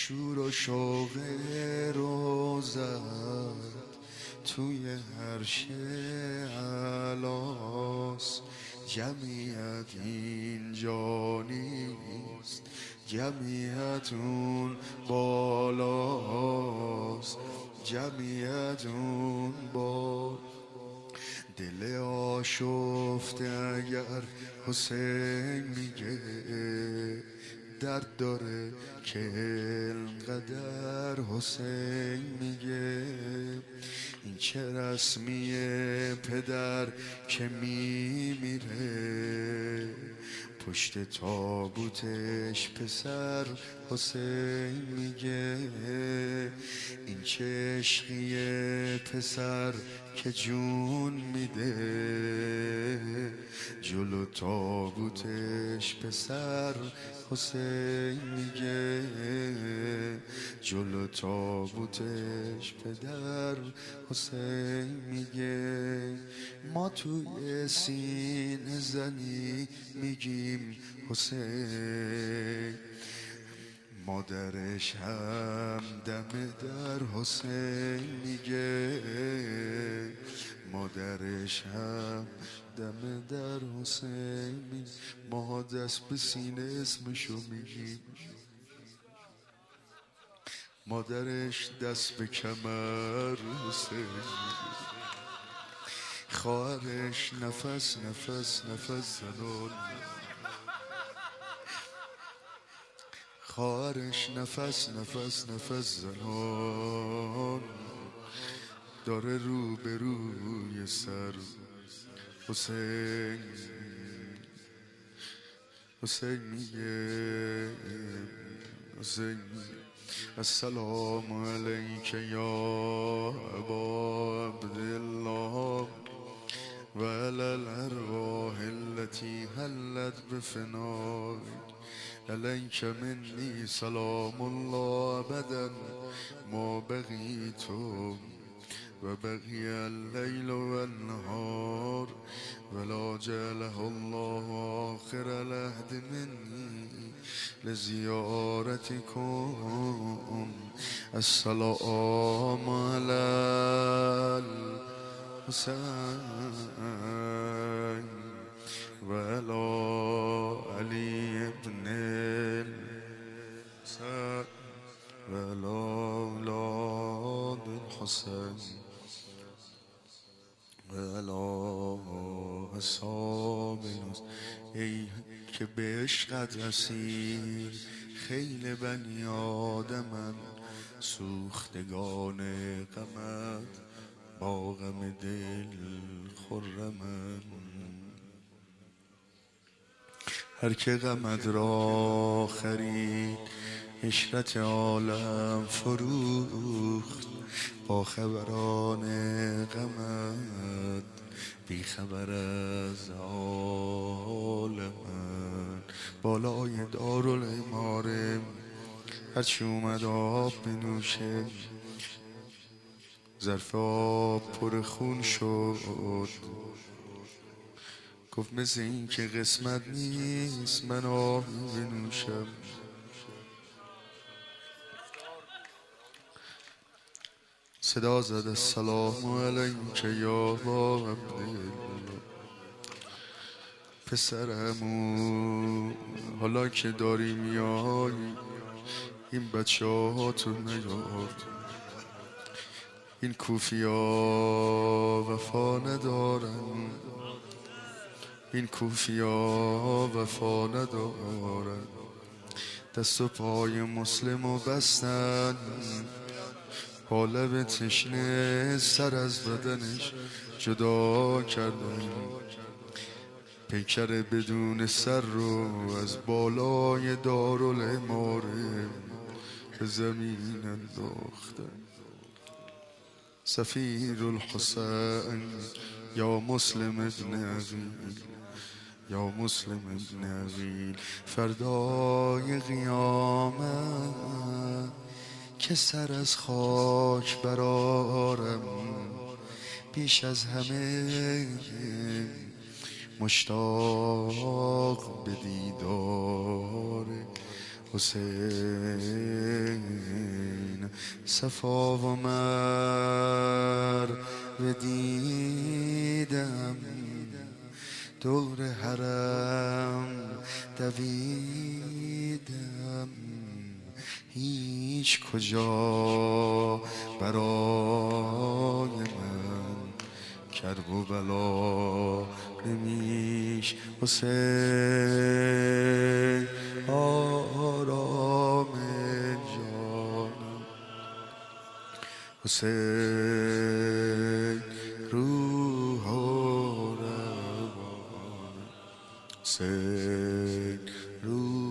شور و شوق روزت توی هر علاس، جمعیت اینجا نیست، جمعیت اون بالاست، جمعیت اون دل آشفته اگر حسین میگه درد داره که اینقدر حسین میگه. این چه رسمیه پدر که میمیره پشت تابوتش پسر حسین میگه. این چه عشقیه پسر که جون میده جلو تابوتش پسر حسین میگه، جلو تابوتش پدر حسین میگه. ما توی سینه زنی میگیم حسین، مادرش هم دم در حسین میگه، مادرش هم دم در حسین میگه. ما دست به سینه اسمشو میگیم، مادرش دست به کمر حسین میگه. خواهرش نفس نفس نفس زنان، خواهرش نفس نفس نفس زنان داره رو به روی سر حسین. حسین میگه، حسین میگه السلام علیک یا ابا عبدالله و علی الارواح التي حلت بفنائك، علیک منی سلام الله ابدا ما بقیت و بقی اللیل و النهار ولا جعله الله آخر العهد منی لزیارتکم. السلام علی الحسین و علی علی ابن الحسین و علی اولاد الحسین و علی اصحاب الحسین. ای که به عشقت اسیر خیل بنی آدمن، سوختگان غمت با غم دل خرمن. هر که غمت را خرید عشرت عالم فروخت، با خبران غمت بی خبر از عالم. بالای دارالعماره هرچی اومد آب بنوشه، ظرف آب پر خون شد، گفت مثل این که قسمت نیست من آب بنوشم. صدا زد السلام علیک یا ابا عبدالله. پسرمو حالا که داری میای این بچه ها تو نیار، این کوفیا وفا ندارن، این کوفیا وفا ندارن. دست و پای مسلمو بستن، با لب تشنه سر از بدنش جدا کردن، پیکر بدون سر رو از بالای دارالعماره به زمین انداختن. سفیر الحسین یا مسلم ابن عقیل، یا مسلم ابن عقیل، فردای قیامت که سر از خاک برارم، بیش از همه مشتاق به دیدار حسین. صفا و مر دیدم، دور حرم دویدم، هیچ کجا برای من کرب و بلا نمیش. حسین آرام جانم، حسین روح و روانم، حسین روح